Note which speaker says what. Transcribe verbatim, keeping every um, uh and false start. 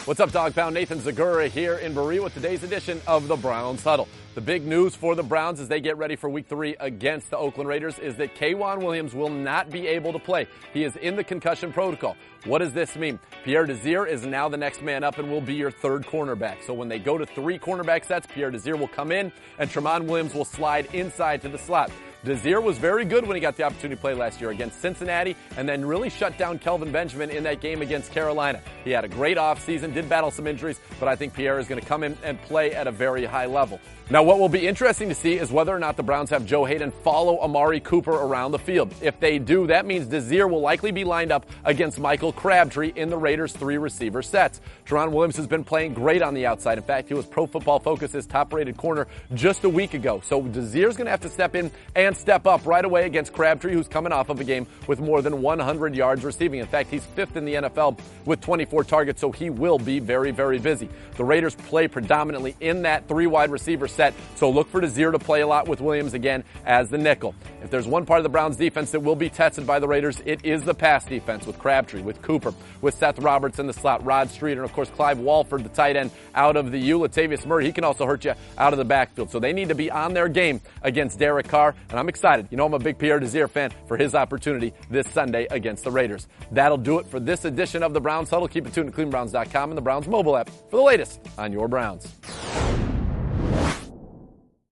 Speaker 1: What's up, Dog Pound? Nathan Zagura here in Berea with today's edition of the Browns Huddle. The big news for the Browns as they get ready for week three against the Oakland Raiders is that K'Waun Williams will not be able to play. He is in the concussion protocol. What does this mean? Pierre Desir is now the next man up and will be your third cornerback. So when they go to three cornerback sets, Pierre Desir will come in and Tramon Williams will slide inside to the slot. Desir was very good when he got the opportunity to play last year against Cincinnati and then really shut down Kelvin Benjamin in that game against Carolina. He had a great offseason, did battle some injuries, but I think Pierre is going to come in and play at a very high level. Now, what will be interesting to see is whether or not the Browns have Joe Hayden follow Amari Cooper around the field. If they do, that means Desir will likely be lined up against Michael Crabtree in the Raiders' three receiver sets. Tramon Williams has been playing great on the outside. In fact, he was Pro Football Focus's top-rated corner just a week ago. So Desir's going to have to step in and step up right away against Crabtree, who's coming off of a game with more than one hundred yards receiving. In fact, he's fifth in the N F L with twenty-four targets, so he will be very, very busy. The Raiders play predominantly in that three wide receiver set, so look for Desir to play a lot with Williams again as the nickel. If there's one part of the Browns defense that will be tested by the Raiders, it is the pass defense with Crabtree, with Cooper, with Seth Roberts in the slot, Rod Streeter, and of course Clive Walford, the tight end out of the U. Latavius Murray, he can also hurt you out of the backfield. So they need to be on their game against Derek Carr, and I'm excited. You know I'm a big Pierre Desir fan for his opportunity this Sunday against the Raiders. That'll do it for this edition of the Browns Huddle. Keep it tuned to Cleveland Browns dot com and the Browns mobile app for the latest on your Browns.